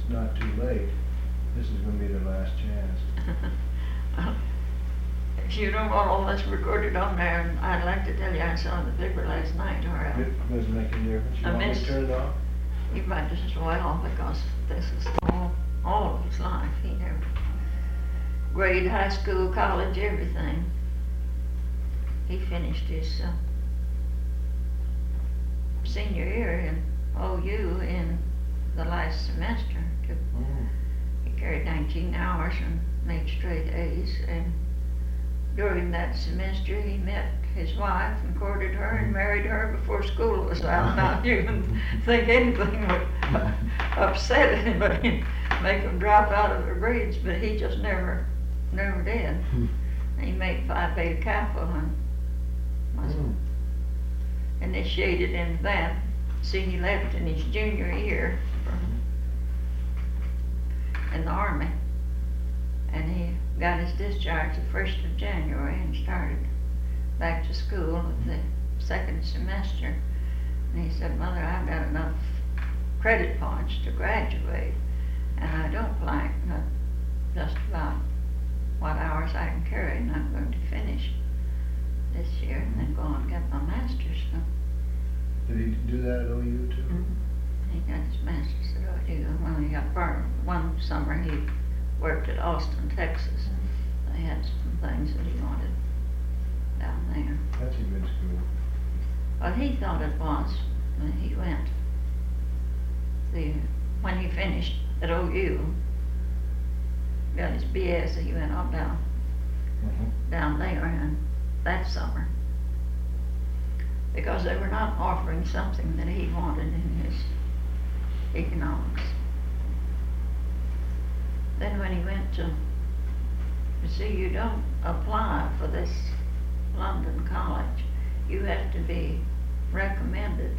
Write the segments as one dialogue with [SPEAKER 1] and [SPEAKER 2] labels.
[SPEAKER 1] it's not too late, this is gonna be their last chance.
[SPEAKER 2] If you don't want all this recorded on there, and I'd like to tell you, I saw in the paper last night where
[SPEAKER 1] It doesn't make any difference. You
[SPEAKER 2] I
[SPEAKER 1] want me to
[SPEAKER 2] missed-
[SPEAKER 1] turn it off?
[SPEAKER 2] you might just as well, because this is all of his life. He never grade, high school, college, everything. He finished his senior year in OU in the last semester. He carried 19 hours and made straight A's, and during that semester he met his wife and courted her and married her before school was out. Now you can think anything would upset anybody, make them drop out of their grades, but he just never did. He made Phi Beta Kappa and was initiated into that. See, he left in his junior year in the Army, and he got his discharge the 1st of January and started back to school at the second semester. And he said, "Mother, I've got enough credit points to graduate, and I don't like just about what hours I can carry, and I'm going to finish this year and then go on and get my master's." So
[SPEAKER 1] Did he do that at OU too?
[SPEAKER 2] he got his master's at OU. Well, he got part one summer he worked at Austin, Texas. They had some things that he wanted down there.
[SPEAKER 1] That's a good school.
[SPEAKER 2] Well, he thought it was when he went. When he finished at OU, got his BS, he went on down there and that summer, because they were not offering something that he wanted in his economics. Then when he went to see, you don't apply for this London college, you have to be recommended.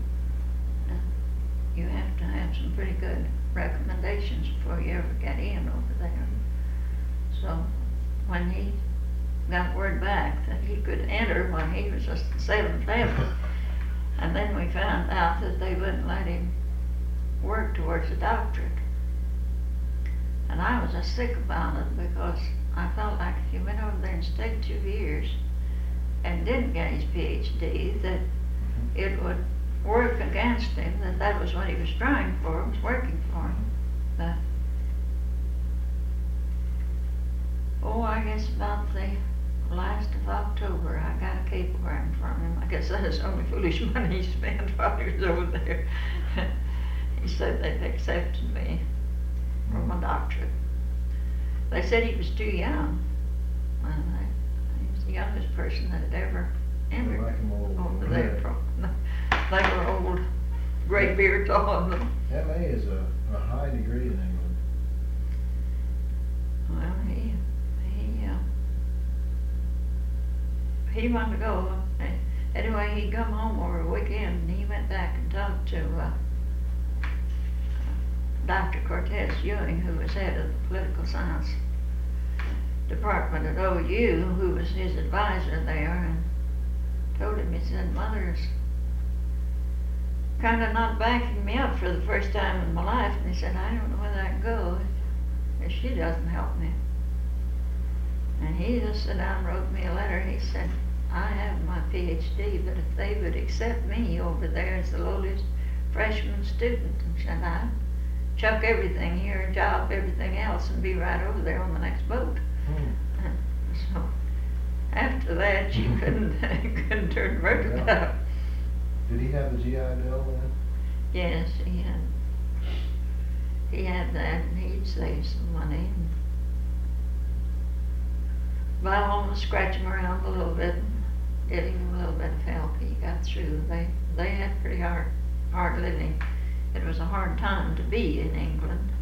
[SPEAKER 2] You have to have some pretty good recommendations before you ever get in over there. So when he got word back that he could enter when he was just the 7th level, and then we found out that they wouldn't let him work towards a doctorate. And I was just sick about it, because I felt like if he went over there and stayed 2 years and didn't get his PhD, that it would work against him, that was what he was trying for, was working for him. But, I guess about the last of October, I got a cablegram from him. I guess that is the only foolish money he spent while he was over there. He said they'd accepted me for my doctorate. They said he was too young. He was the youngest person that had ever entered
[SPEAKER 1] Like him old.
[SPEAKER 2] over there. They were old, gray beards on them.
[SPEAKER 1] MA is a high degree in England.
[SPEAKER 2] Well, he wanted to go. Anyway, he'd come home over a weekend, and he went back and talked to Dr. Cortez Ewing, who was head of the political science department at OU, who was his advisor there, and told him, he said, "Mother's kind of not backing me up for the first time in my life." And he said, "I don't know whether I can go if she doesn't help me." And he just sat down and wrote me a letter. He said, "I have my PhD, but if they would accept me over there as the lowest freshman student," and said, "I'd chuck everything here, job, everything else, and be right over there on the next boat." And so after that, you couldn't turn Roger down.
[SPEAKER 1] Did he have the GI Bill then?
[SPEAKER 2] Yes, he had that, and he'd saved some money. But I almost scratched him around a little bit and give him a little bit of help. He got through. They had pretty hard living. It was a hard time to be in England.